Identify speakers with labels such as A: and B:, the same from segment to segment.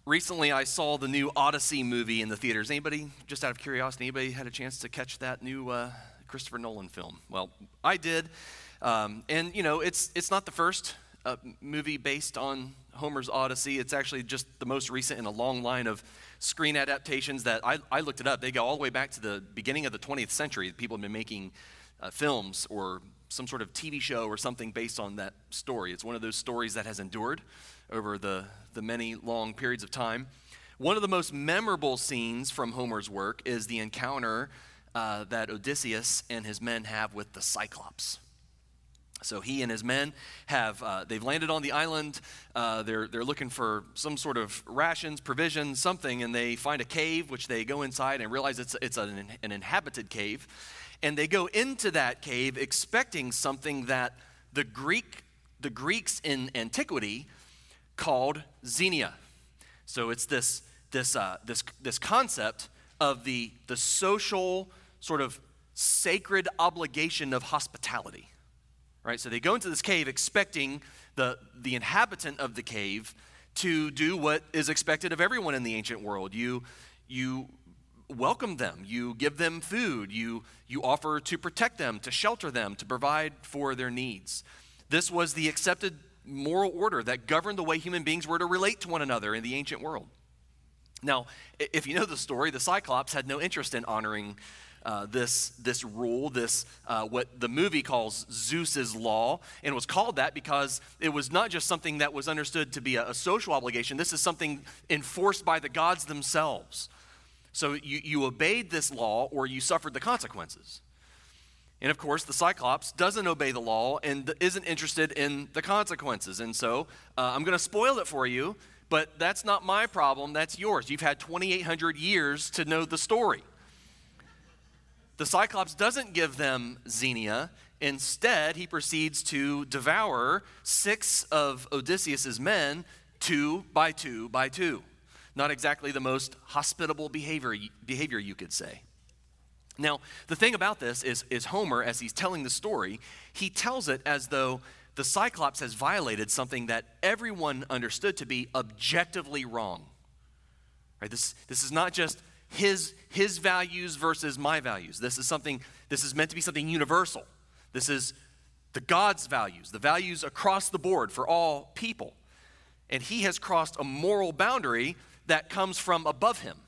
A: Recently, I saw the new Odyssey movie in the theaters. Anybody, just out of curiosity, anybody had a chance to catch that new Christopher Nolan film? Well, I did. And, you know, it's not the first movie based on Homer's Odyssey. It's actually just the most recent in a long line of screen adaptations that I looked it up. They go all the way back to the beginning of the 20th century. People have been making films or some sort of TV show or something based on that story. It's one of those stories that has endured over the many long periods of time. One of the most memorable scenes from Homer's work is the encounter that Odysseus and his men have with the Cyclops. So he and his men they've landed on the island. They're looking for some sort of rations, provisions, something, and they find a cave, which they go inside and realize it's an inhabited cave. And they go into that cave expecting something that the Greeks in antiquity called xenia. So it's this concept of the social sort of sacred obligation of hospitality. Right? So they go into this cave expecting the inhabitant of the cave to do what is expected of everyone in the ancient world. You welcome them, you give them food, you offer to protect them, to shelter them, to provide for their needs. This was the accepted moral order that governed the way human beings were to relate to one another in the ancient world. Now, if you know the story, the Cyclops had no interest in honoring this rule, what the movie calls Zeus's law, and it was called that because it was not just something that was understood to be a social obligation. This is something enforced by the gods themselves. So you obeyed this law or you suffered the consequences. And of course, the Cyclops doesn't obey the law and isn't interested in the consequences. And so I'm going to spoil it for you, but that's not my problem, that's yours. You've had 2,800 years to know the story. The Cyclops doesn't give them xenia. Instead, he proceeds to devour 6 of Odysseus's men, 2 by 2 by 2. Not exactly the most hospitable behavior you could say. Now, the thing about this is Homer, as he's telling the story, he tells it as though the Cyclops has violated something that everyone understood to be objectively wrong. Right? This is not just his values versus my values. This is meant to be something universal. This is the God's values, the values across the board for all people. And he has crossed a moral boundary that comes from above him.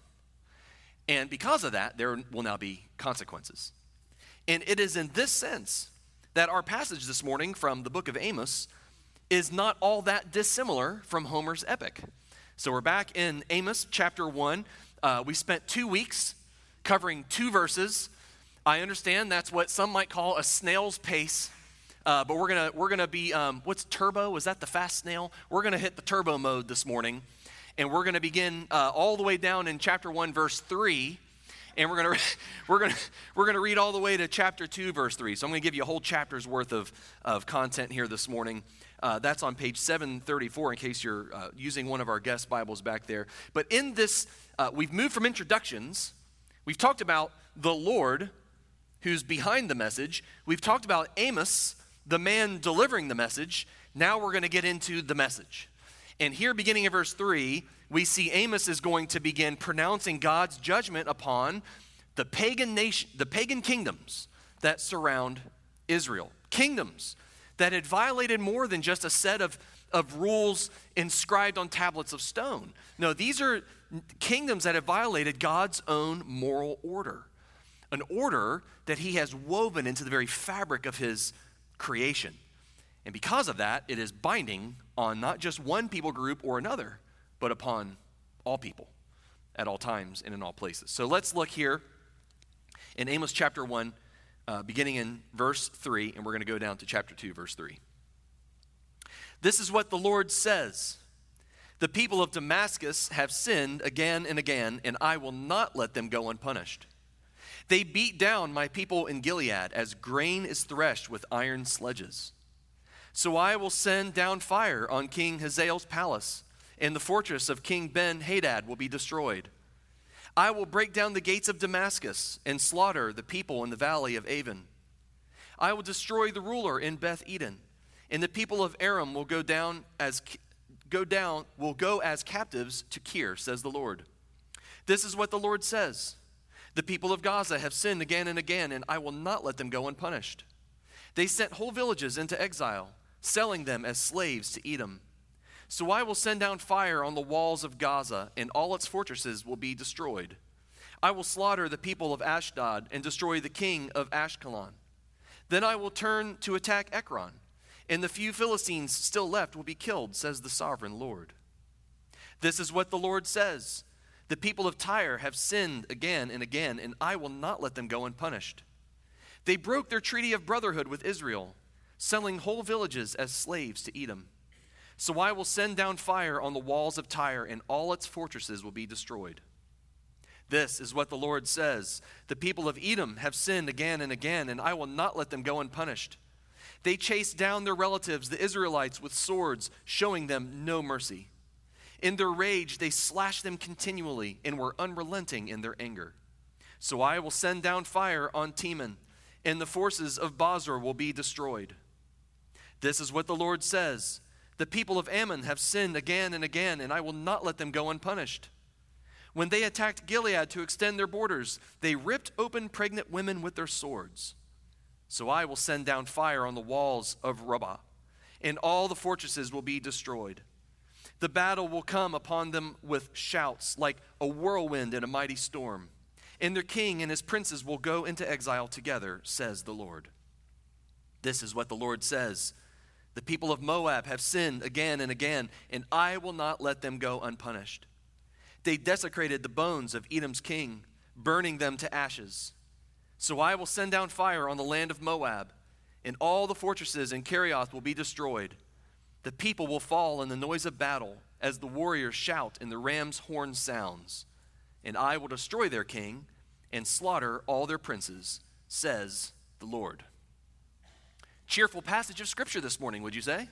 A: And because of that, there will now be consequences. And it is in this sense that our passage this morning from the book of Amos is not all that dissimilar from Homer's epic. So we're back in Amos chapter 1. We spent 2 weeks covering 2 verses. I understand that's what some might call a snail's pace, but we're gonna be what's turbo? Is that the fast snail? We're gonna hit the turbo mode this morning, and we're gonna begin all the way down in chapter 1, verse 3, and we're gonna read all the way to chapter 2, verse 3. So I'm gonna give you a whole chapter's worth of content here this morning. That's on page 734 in case you're using one of our guest Bibles back there. But in this, we've moved from introductions. We've talked about the Lord who's behind the message. We've talked about Amos, the man delivering the message. Now we're going to get into the message. And here, beginning in verse 3, we see Amos is going to begin pronouncing God's judgment upon the pagan nation, the pagan kingdoms that surround Israel. Kingdoms that had violated more than just a set of rules inscribed on tablets of stone. No, these are kingdoms that have violated God's own moral order, an order that he has woven into the very fabric of his creation. And because of that, it is binding on not just one people group or another, but upon all people at all times and in all places. So let's look here in Amos chapter 1, beginning in verse 3, and we're going to go down to chapter 2, verse 3. This is what the Lord says. The people of Damascus have sinned again and again, and I will not let them go unpunished. They beat down my people in Gilead as grain is threshed with iron sledges. So I will send down fire on King Hazael's palace, and the fortress of King Ben-Hadad will be destroyed. I will break down the gates of Damascus and slaughter the people in the valley of Avon. I will destroy the ruler in Beth Eden, and the people of Aram will go down will go as captives to Kir, says the Lord. This is what the Lord says. The people of Gaza have sinned again and again, and I will not let them go unpunished. They sent whole villages into exile, selling them as slaves to Edom. So I will send down fire on the walls of Gaza, and all its fortresses will be destroyed. I will slaughter the people of Ashdod and destroy the king of Ashkelon. Then I will turn to attack Ekron, and the few Philistines still left will be killed, says the sovereign Lord. This is what the Lord says. The people of Tyre have sinned again and again, and I will not let them go unpunished. They broke their treaty of brotherhood with Israel, selling whole villages as slaves to Edom. So I will send down fire on the walls of Tyre, and all its fortresses will be destroyed. This is what the Lord says. The people of Edom have sinned again and again, and I will not let them go unpunished. They chased down their relatives, the Israelites, with swords, showing them no mercy. In their rage, they slashed them continually and were unrelenting in their anger. So I will send down fire on Teman, and the forces of Bozrah will be destroyed. This is what the Lord says. The people of Ammon have sinned again and again, and I will not let them go unpunished. When they attacked Gilead to extend their borders, they ripped open pregnant women with their swords. So I will send down fire on the walls of Rabbah, and all the fortresses will be destroyed. The battle will come upon them with shouts, like a whirlwind in a mighty storm. And their king and his princes will go into exile together, says the Lord. This is what the Lord says. The people of Moab have sinned again and again, and I will not let them go unpunished. They desecrated the bones of Edom's king, burning them to ashes. So I will send down fire on the land of Moab, and all the fortresses in Kerioth will be destroyed. The people will fall in the noise of battle as the warriors shout and the ram's horn sounds. And I will destroy their king and slaughter all their princes, says the Lord. Cheerful passage of Scripture this morning, would you say?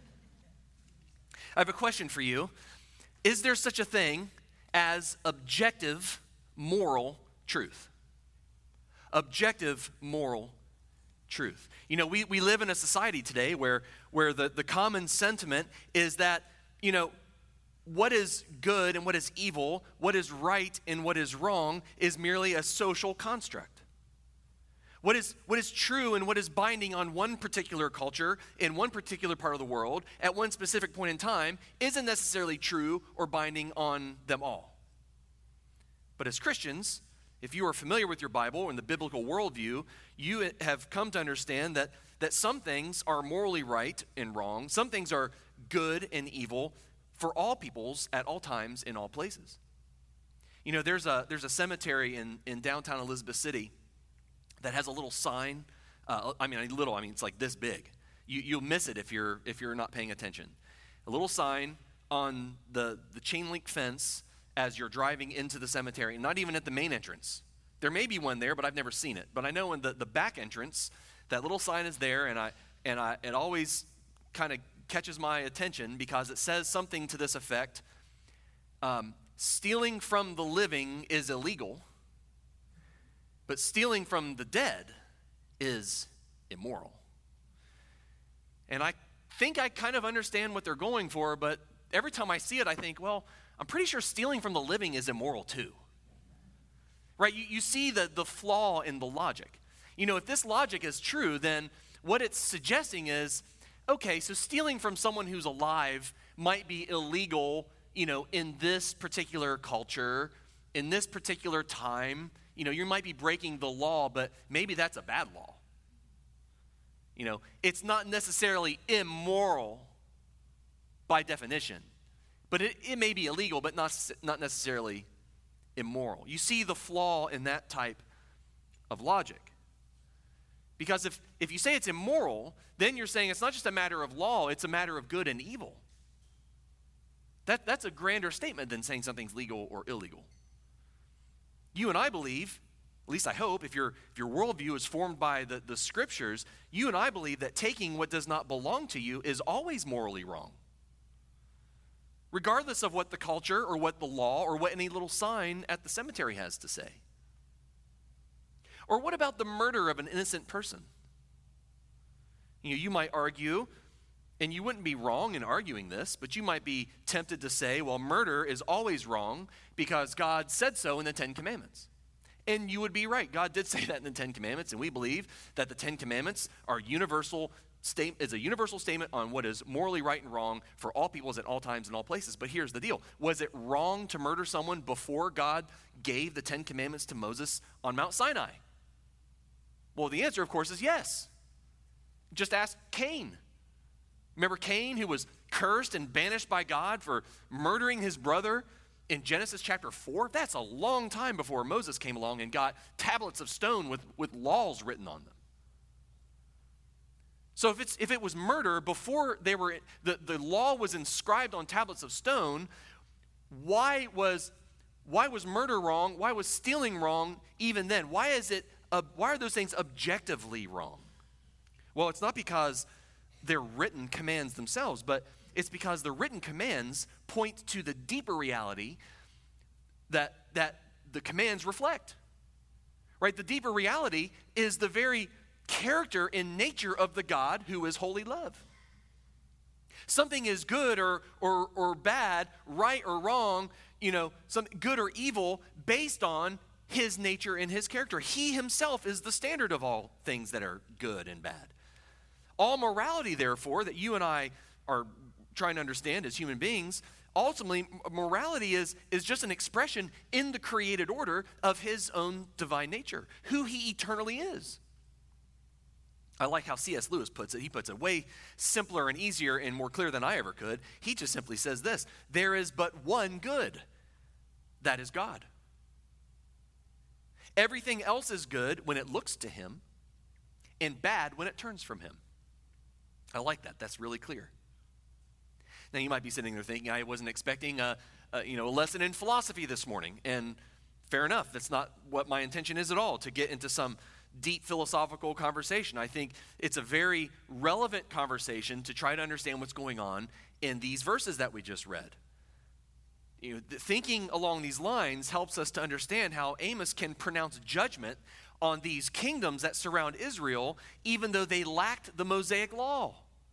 A: I have a question for you. Is there such a thing as objective moral truth? Objective moral truth. You know, we live in a society today where the common sentiment is that, you know, what is good and what is evil, what is right and what is wrong is merely a social construct. What is true and what is binding on one particular culture in one particular part of the world at one specific point in time isn't necessarily true or binding on them all. But as Christians, if you are familiar with your Bible and the biblical worldview, you have come to understand that some things are morally right and wrong, some things are good and evil for all peoples at all times in all places. You know, there's a cemetery in downtown Elizabeth City that has a little sign. It's like this big. You'll miss it if you're not paying attention. A little sign on the chain link fence as you're driving into the cemetery, not even at the main entrance. There may be one there, but I've never seen it. But I know in the back entrance, that little sign is there, and it always kind of catches my attention because it says something to this effect. Stealing from the living is illegal, but stealing from the dead is immoral. And I think I kind of understand what they're going for, but every time I see it, I think, well, I'm pretty sure stealing from the living is immoral too. Right? You see the flaw in the logic. You know, if this logic is true, then what it's suggesting is, okay, so stealing from someone who's alive might be illegal, you know, in this particular culture, in this particular time. You know, you might be breaking the law, but maybe that's a bad law. You know, it's not necessarily immoral by definition, but it may be illegal, but not necessarily immoral. You see the flaw in that type of logic. Because if you say it's immoral, then you're saying it's not just a matter of law, it's a matter of good and evil. That's a grander statement than saying something's legal or illegal. You and I believe, at least I hope, if your worldview is formed by the Scriptures, you and I believe that taking what does not belong to you is always morally wrong. Regardless of what the culture or what the law or what any little sign at the cemetery has to say. Or what about the murder of an innocent person? You know, you might argue And you wouldn't be wrong in arguing this, but you might be tempted to say, well, murder is always wrong because God said so in the Ten Commandments. And you would be right. God did say that in the Ten Commandments, and we believe that the Ten Commandments are is a universal statement on what is morally right and wrong for all peoples at all times and all places. But here's the deal. Was it wrong to murder someone before God gave the Ten Commandments to Moses on Mount Sinai? Well, the answer, of course, is yes. Just ask Cain. Remember Cain, who was cursed and banished by God for murdering his brother in Genesis chapter 4? That's a long time before Moses came along and got tablets of stone with laws written on them. So if it was murder before the law was inscribed on tablets of stone, why was murder wrong? Why was stealing wrong even then? Why are those things objectively wrong? Well, it's not because they're written commands themselves, but it's because the written commands point to the deeper reality that the commands reflect. Right? The deeper reality is the very character and nature of the God who is holy love. Something is good or bad, right or wrong, something good or evil based on his nature and his character. He himself is the standard of all things that are good and bad. All morality, therefore, that you and I are trying to understand as human beings, ultimately, morality is just an expression in the created order of his own divine nature, who he eternally is. I like how C.S. Lewis puts it. He puts it way simpler and easier and more clear than I ever could. He just simply says this: there is but one good, that is God. Everything else is good when it looks to him and bad when it turns from him. I like that. That's really clear. Now, you might be sitting there thinking, I wasn't expecting a lesson in philosophy this morning. And fair enough. That's not what my intention is at all, to get into some deep philosophical conversation. I think it's a very relevant conversation to try to understand what's going on in these verses that we just read. Thinking along these lines helps us to understand how Amos can pronounce judgment on these kingdoms that surround Israel, even though they lacked the Mosaic law.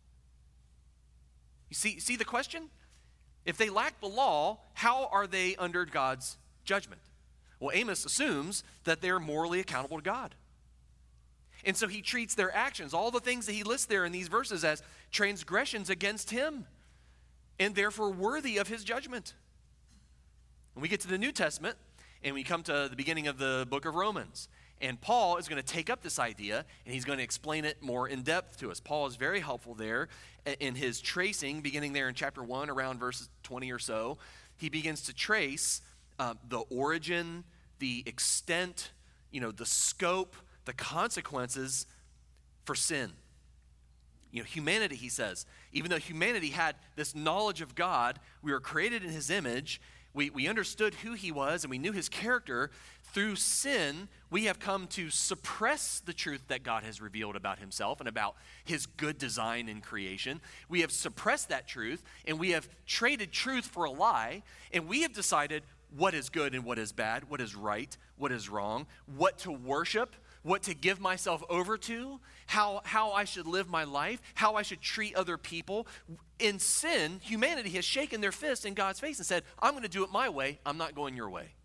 A: You see the question? If they lack the law, how are they under God's judgment? Well, Amos assumes that they're morally accountable to God. And so he treats their actions, all the things that he lists there in these verses, as transgressions against him, and therefore worthy of his judgment. When we get to the New Testament, and we come to the beginning of the book of Romans, and Paul is going to take up this idea, and he's going to explain it more in depth to us. Paul is very helpful there in his tracing, beginning there in chapter 1, around verses 20 or so. He begins to trace the origin, the extent, the scope, the consequences for sin. Humanity, he says, even though humanity had this knowledge of God, we were created in his image, we understood who he was and we knew his character. Through sin, we have come to suppress the truth that God has revealed about himself and about his good design in creation. We have suppressed that truth, and we have traded truth for a lie, and we have decided what is good and what is bad, what is right, what is wrong, what to worship, what to give myself over to, how I should live my life, how I should treat other people. In sin, humanity has shaken their fist in God's face and said, I'm going to do it my way, I'm not going your way.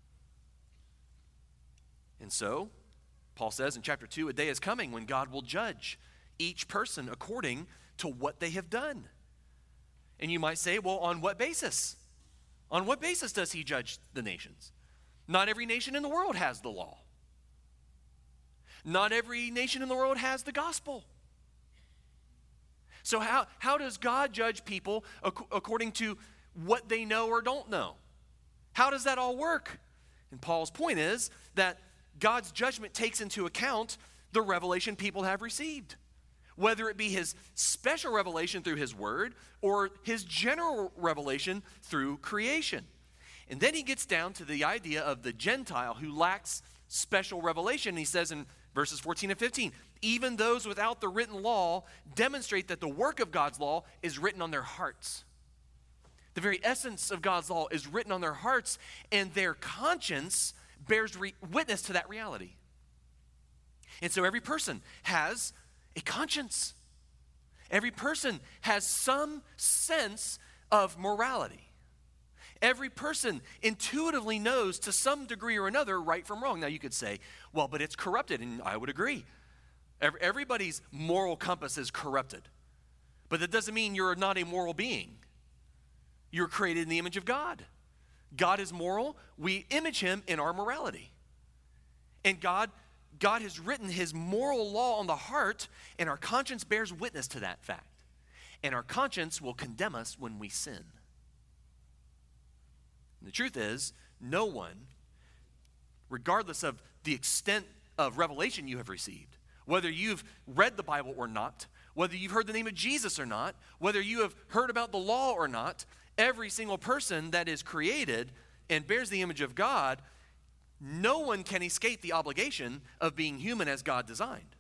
A: And so, Paul says in chapter 2, a day is coming when God will judge each person according to what they have done. And you might say, well, on what basis? On what basis does he judge the nations? Not every nation in the world has the law. Not every nation in the world has the gospel. So how does God judge people according to what they know or don't know? How does that all work? And Paul's point is that God's judgment takes into account the revelation people have received, whether it be his special revelation through his word or his general revelation through creation. And then he gets down to the idea of the Gentile who lacks special revelation. He says in verses 14 and 15, even those without the written law demonstrate that the work of God's law is written on their hearts. The very essence of God's law is written on their hearts, and their conscience bears witness to that reality. And so every person has a conscience. Every person has some sense of morality. Every person intuitively knows to some degree or another right from wrong. Now you could say, well, but it's corrupted, and I would agree. Everybody's moral compass is corrupted. But that doesn't mean you're not a moral being. You're created in the image of God. God is moral. We image him in our morality. And God has written his moral law on the heart, and our conscience bears witness to that fact. And our conscience will condemn us when we sin. And the truth is, no one, regardless of the extent of revelation you have received, whether you've read the Bible or not, whether you've heard the name of Jesus or not, whether you have heard about the law or not, every single person that is created and bears the image of God, no one can escape the obligation of being human as God designed.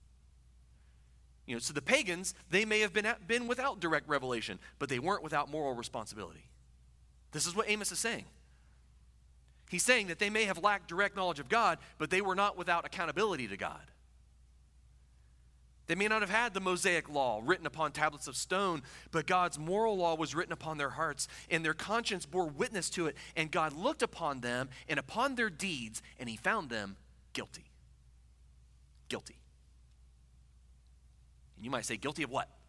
A: So the pagans, they may have been without direct revelation, but they weren't without moral responsibility. This is what Amos is saying. He's saying that they may have lacked direct knowledge of God, but they were not without accountability to God. They may not have had the Mosaic law written upon tablets of stone, but God's moral law was written upon their hearts, and their conscience bore witness to it, and God looked upon them and upon their deeds, and he found them guilty. Guilty. And you might say, guilty of what?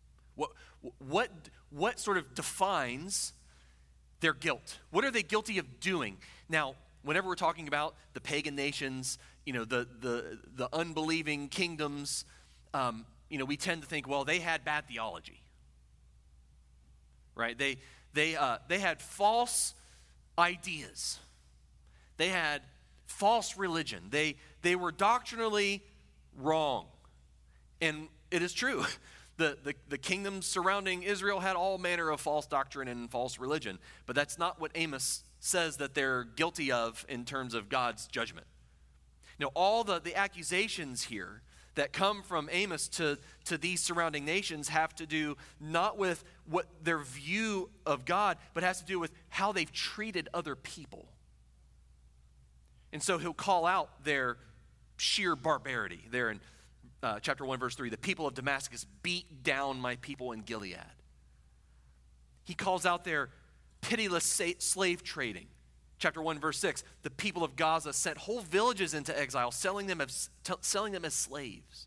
A: What sort of defines their guilt? What are they guilty of doing? Now, whenever we're talking about the pagan nations, the unbelieving kingdoms, we tend to think, well, they had bad theology, right? They had false ideas. They had false religion. They were doctrinally wrong, and it is true. The kingdoms surrounding Israel had all manner of false doctrine and false religion, but that's not what Amos says that they're guilty of in terms of God's judgment. All the accusations here that come from Amos to these surrounding nations have to do not with what their view of God, but has to do with how they've treated other people. And so he'll call out their sheer barbarity there in chapter 1, verse 3, the people of Damascus beat down my people in Gilead. He calls out their pitiless slave trading. Chapter 1, verse 6, the people of Gaza sent whole villages into exile, selling them as slaves.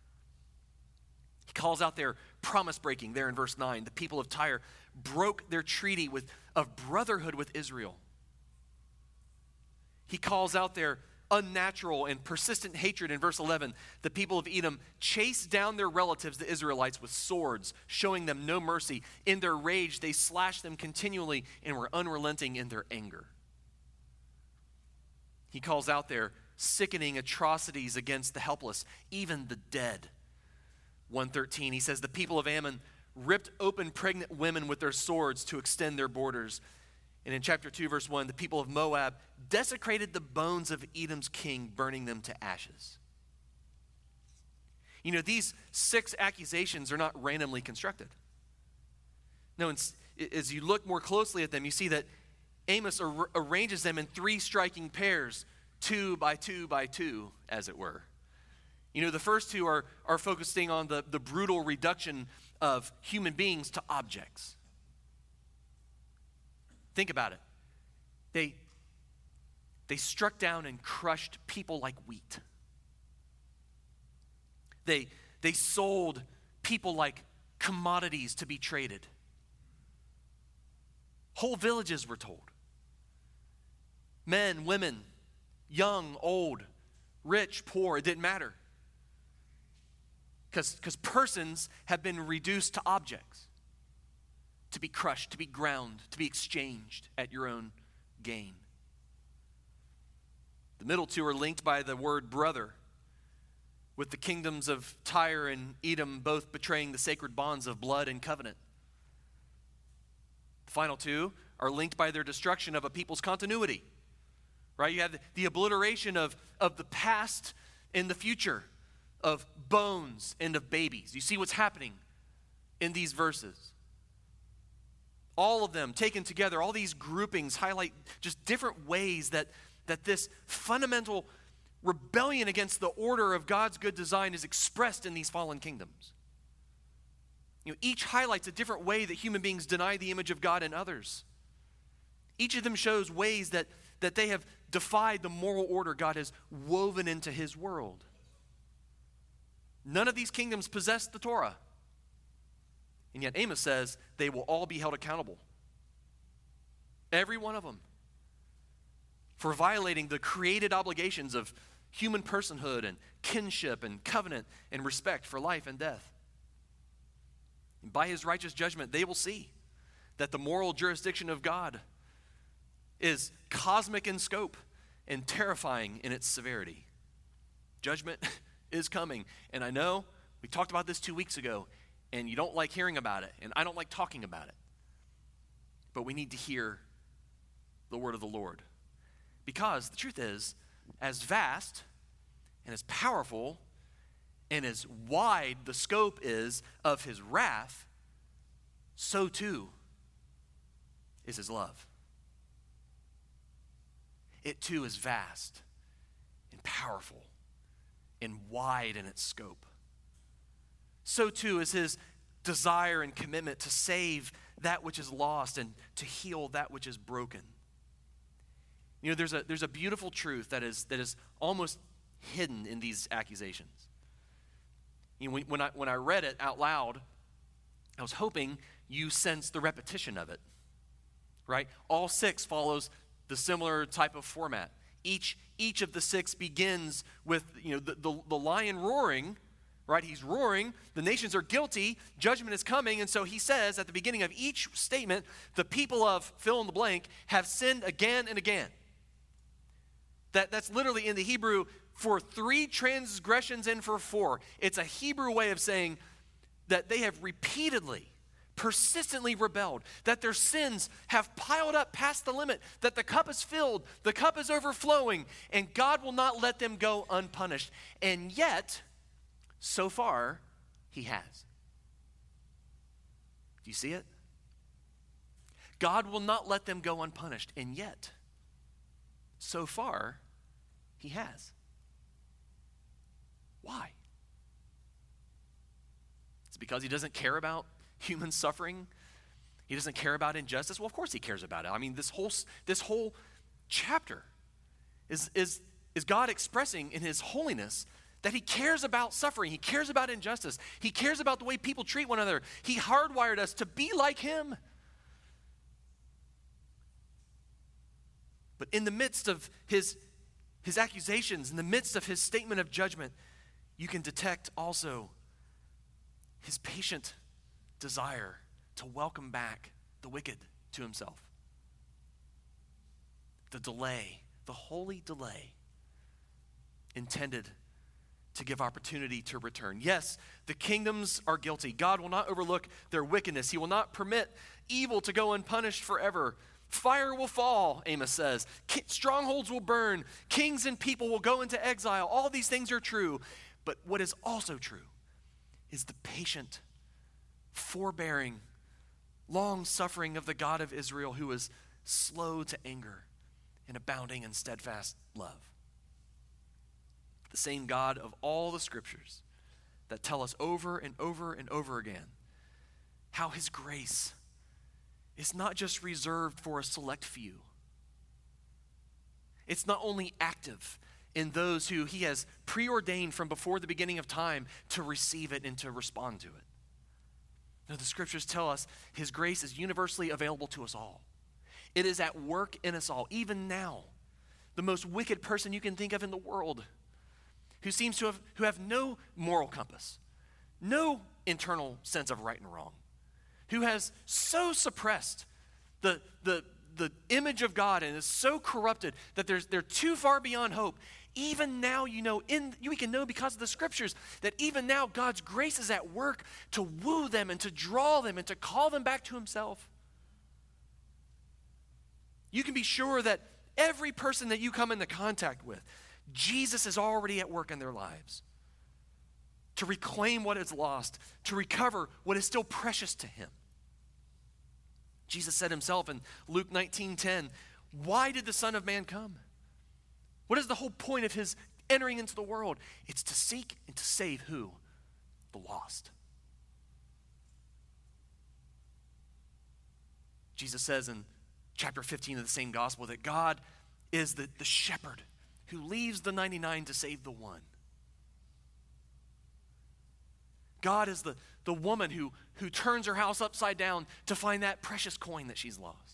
A: He calls out their promise breaking there in verse 9. The people of Tyre broke their treaty of brotherhood with Israel. He calls out their unnatural and persistent hatred in verse 11. The people of Edom chased down their relatives, the Israelites, with swords, showing them no mercy. In their rage, they slashed them continually and were unrelenting in their anger. He calls out their sickening atrocities against the helpless, even the dead. 1:13, he says, the people of Ammon ripped open pregnant women with their swords to extend their borders. And in chapter 2, verse 1, the people of Moab desecrated the bones of Edom's king, burning them to ashes. These 6 accusations are not randomly constructed. No, as you look more closely at them, you see that Amos arranges them in 3 striking pairs, 2 by 2 by 2, as it were. The first 2 are focusing on the brutal reduction of human beings to objects. Think about it. They struck down and crushed people like wheat. They sold people like commodities to be traded. Whole villages were told. Men, women, young, old, rich, poor, it didn't matter. Because persons have been reduced to objects, to be crushed, to be ground, to be exchanged at your own gain. The middle 2 are linked by the word brother, with the kingdoms of Tyre and Edom both betraying the sacred bonds of blood and covenant. The final 2 are linked by their destruction of a people's continuity. Right? You have the obliteration of the past and the future, of bones and of babies. You see what's happening in these verses. All of them taken together, all these groupings highlight just different ways that this fundamental rebellion against the order of God's good design is expressed in these fallen kingdoms. Each highlights a different way that human beings deny the image of God in others. Each of them shows ways that they have defied the moral order God has woven into his world. None of these kingdoms possess the Torah. And yet Amos says they will all be held accountable. Every one of them. For violating the created obligations of human personhood and kinship and covenant and respect for life and death. And by his righteous judgment, they will see that the moral jurisdiction of God is cosmic in scope and terrifying in its severity. Judgment is coming. And I know we talked about this 2 weeks ago, and you don't like hearing about it, and I don't like talking about it. But we need to hear the word of the Lord. Because the truth is, as vast and as powerful and as wide the scope is of his wrath, so too is his love. It too is vast and powerful and wide in its scope. So too is his desire and commitment to save that which is lost and to heal that which is broken. There's a beautiful truth that is almost hidden in these accusations. When I read it out loud, I was hoping you sensed the repetition of it, right? All 6 follows the similar type of format. Each of the 6 begins with the lion roaring, right? He's roaring. The nations are guilty. Judgment is coming. And so he says at the beginning of each statement, the people of fill in the blank have sinned again and again. That's literally in the Hebrew for 3 transgressions and for 4. It's a Hebrew way of saying that they have repeatedly, persistently rebelled, that their sins have piled up past the limit, that the cup is filled, the cup is overflowing, and God will not let them go unpunished. And yet, so far, he has. Do you see it? God will not let them go unpunished, and yet, so far, he has. Why? It's because he doesn't care about human suffering. He doesn't care about injustice. Well, of course he cares about it. I mean, this whole chapter is God expressing in his holiness that he cares about suffering. He cares about injustice. He cares about the way people treat one another. He hardwired us to be like him. But in the midst of his accusations, in the midst of his statement of judgment, you can detect also his patient desire to welcome back the wicked to himself. The delay, the holy delay, intended to give opportunity to return. Yes, the kingdoms are guilty. God will not overlook their wickedness. He will not permit evil to go unpunished forever. Fire will fall, Amos says. Strongholds will burn. Kings and people will go into exile. All these things are true. But what is also true is the patient, forbearing, long-suffering of the God of Israel, who is slow to anger and abounding in steadfast love. The same God of all the scriptures that tell us over and over and over again how his grace is not just reserved for a select few. It's not only active in those who he has preordained from before the beginning of time to receive it and to respond to it. No, the scriptures tell us his grace is universally available to us all. It is at work in us all, even now. The most wicked person you can think of in the world, who have no moral compass, no internal sense of right and wrong, who has so suppressed the image of God and is so corrupted that they're too far beyond hope. Even now, we can know because of the scriptures that even now God's grace is at work to woo them and to draw them and to call them back to himself. You can be sure that every person that you come into contact with, Jesus is already at work in their lives to reclaim what is lost, to recover what is still precious to him. Jesus said himself in Luke 19:10, why did the Son of Man come? What is the whole point of his entering into the world? It's to seek and to save who? The lost. Jesus says in chapter 15 of the same gospel that God is the shepherd who leaves the 99 to save the one. God is the woman who turns her house upside down to find that precious coin that she's lost.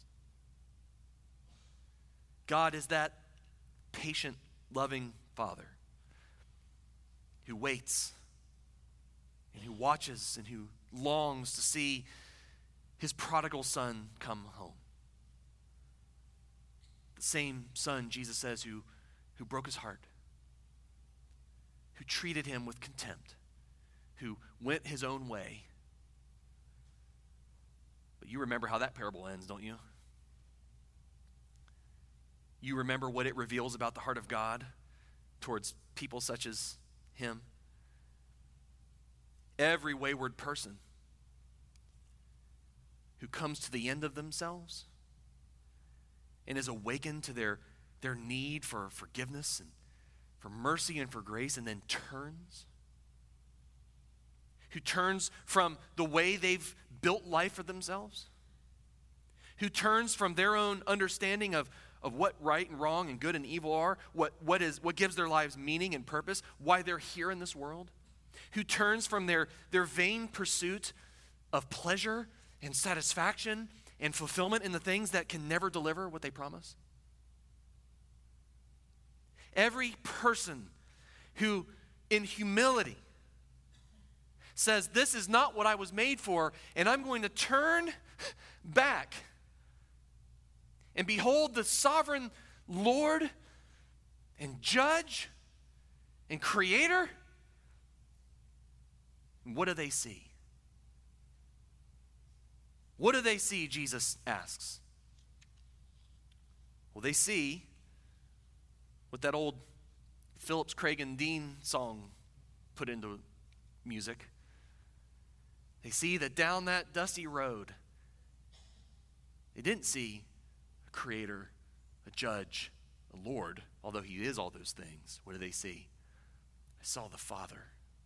A: God is that patient, loving Father who waits and who watches and who longs to see his prodigal son come home. The same son, Jesus says, who broke his heart, who treated him with contempt, who went his own way. But you remember how that parable ends, don't you? You remember what it reveals about the heart of God towards people such as him. Every wayward person who comes to the end of themselves and is awakened to their need for forgiveness and for mercy and for grace, and then turns, who turns from the way they've built life for themselves, who turns from their own understanding of what right and wrong and good and evil are, what gives their lives meaning and purpose, why they're here in this world, who turns from their vain pursuit of pleasure and satisfaction and fulfillment in the things that can never deliver what they promise. Every person who, in humility, says, this is not what I was made for, and I'm going to turn back and behold the sovereign Lord and Judge and Creator. What do they see? What do they see, Jesus asks? Well, they see what that old Phillips, Craig, and Dean song put into music. They see that down that dusty road, they didn't see a creator, a judge, a Lord, although he is all those things. What do they see? I saw the Father.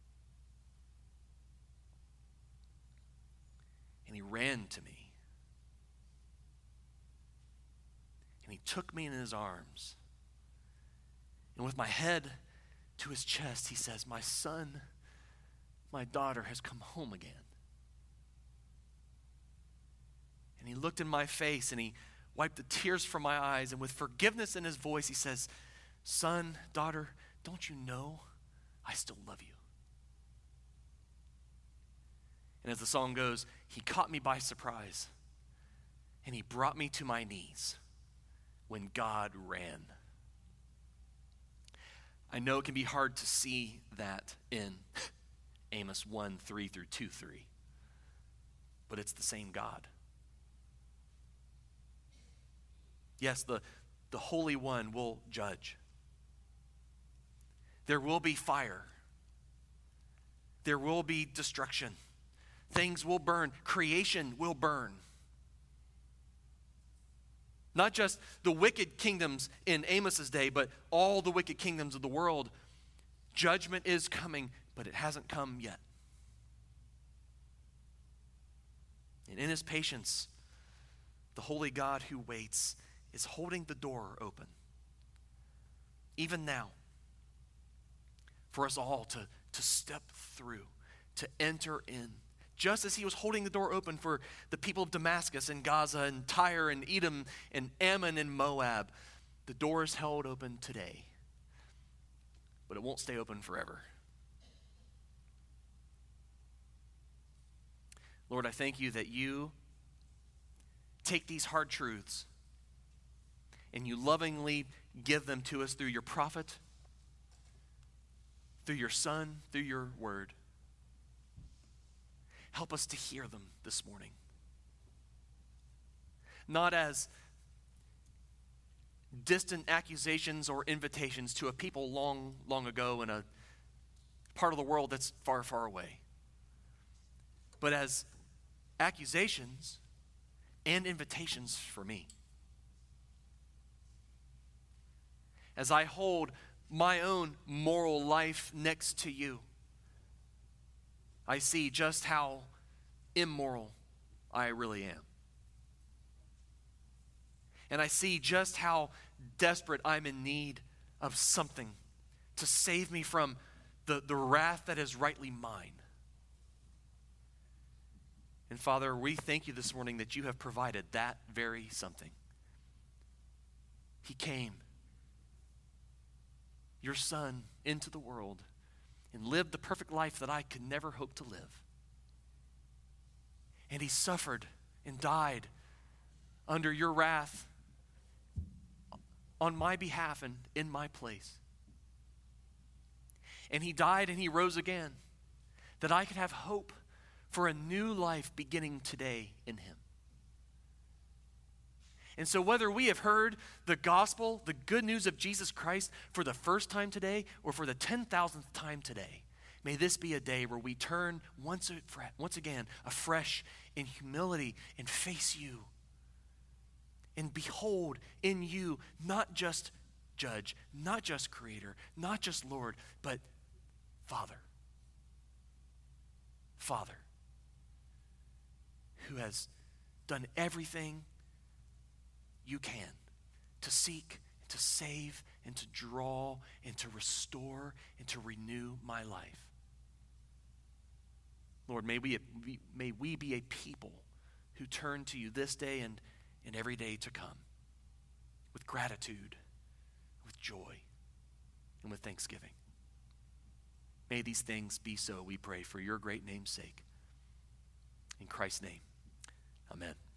A: And he ran to me. And he took me in his arms. And with my head to his chest, he says, my son, my daughter has come home again. And he looked in my face and he wiped the tears from my eyes. And with forgiveness in his voice, he says, son, daughter, don't you know I still love you? And as the song goes, he caught me by surprise. And he brought me to my knees when God ran. I know it can be hard to see that in Amos 1:3 through 2:3. But it's the same God. Yes, the Holy One will judge. There will be fire. There will be destruction. Things will burn. Creation will burn. Not just the wicked kingdoms in Amos's day, but all the wicked kingdoms of the world. Judgment is coming, but it hasn't come yet. And in his patience, the holy God who waits is holding the door open, even now, for us all to step through, to enter in. Just as he was holding the door open for the people of Damascus and Gaza and Tyre and Edom and Ammon and Moab, the door is held open today. But it won't stay open forever. Lord, I thank you that you take these hard truths and you lovingly give them to us through your prophet, through your Son, through your word. Help us to hear them this morning. Not as distant accusations or invitations to a people long, long ago in a part of the world that's far, far away, but as accusations and invitations for me. As I hold my own moral life next to you, I see just how immoral I really am. And I see just how desperate I'm in need of something to save me from the wrath that is rightly mine. And Father, we thank you this morning that you have provided that very something. He came, your Son, into the world and lived the perfect life that I could never hope to live. And he suffered and died under your wrath on my behalf and in my place. And he died and he rose again that I could have hope for a new life beginning today in him. And so whether we have heard the gospel, the good news of Jesus Christ for the first time today or for the 10,000th time today, may this be a day where we turn once again afresh in humility and face you and behold in you not just judge, not just creator, not just Lord, but Father. Father, who has done everything you can to seek, to save, and to draw, and to restore, and to renew my life. Lord, may we be a people who turn to you this day and every day to come with gratitude, with joy, and with thanksgiving. May these things be so, we pray, for your great name's sake. In Christ's name, amen.